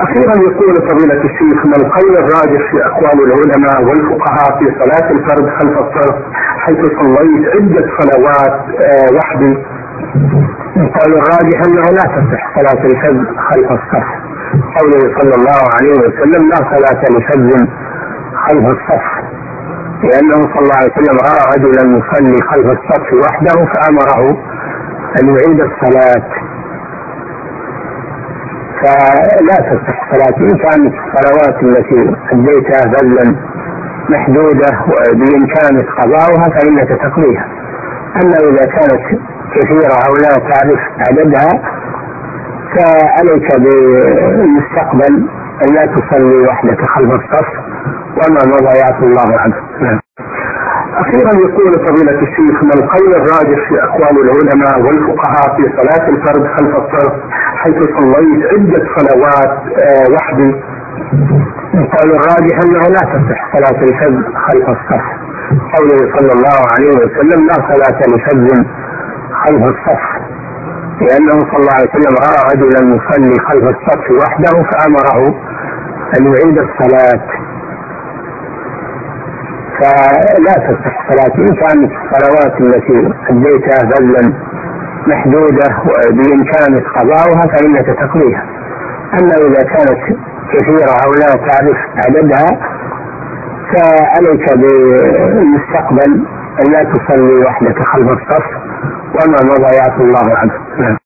أخيرا يقول فضيلة الشيخ: ما القول الراجح في أقوال العلماء والفقهاء في صلاة الفرد خلف الصف حيث صليت عدة صلوات وحدي؟ القول الراجح أنه لا تصح صلاة الفرد خلف الصف، قوله صلى الله عليه وسلم: لا صلاة لفرد خلف الصف، لأنه صلى الله عليه وسلم رأى رجلا يصلي خلف الصف وحده فأمره أن يعيد الصلاة، فلا تصح صلاة. إن كانت الصلوات التي أديتها فذلا محدودة وبإمكانك قضاؤها فإنك تقضيها، أما إذا كانت كثيرة أو لا تعرف عددها فعليك بالمستقبل أن لا تصلي وحدك خلف الصف، وما مضى يعفو الله عنه. أخيرا يقول فضيلة الشيخ: ما القول الراجح في أقوال العلماء والفقهاء في صلاة الفرد خلف الصف حيث صليت عدة صلوات وحدي؟ القول الراجح أنه لا تصح صلاة الفرد خلف الصف، قوله صلى الله عليه وسلم: لا صلاة لفرد خلف الصف، لأنه صلى الله عليه وسلم رأى رجلا يصلي خلف الصف وحده فأمره أن يعيد الصلاة، فلا تصح صلاة. إن كانت الصلوات التي أديتها فذلا محدودة وبإمكانك قضاؤها فإنك تقضيها، أما إذا كانت كثيرة أو لا تعرف عددها فعليك بالمستقبل أن لا تصلي وحدك خلف الصف، وما مضى يعفو الله عنه.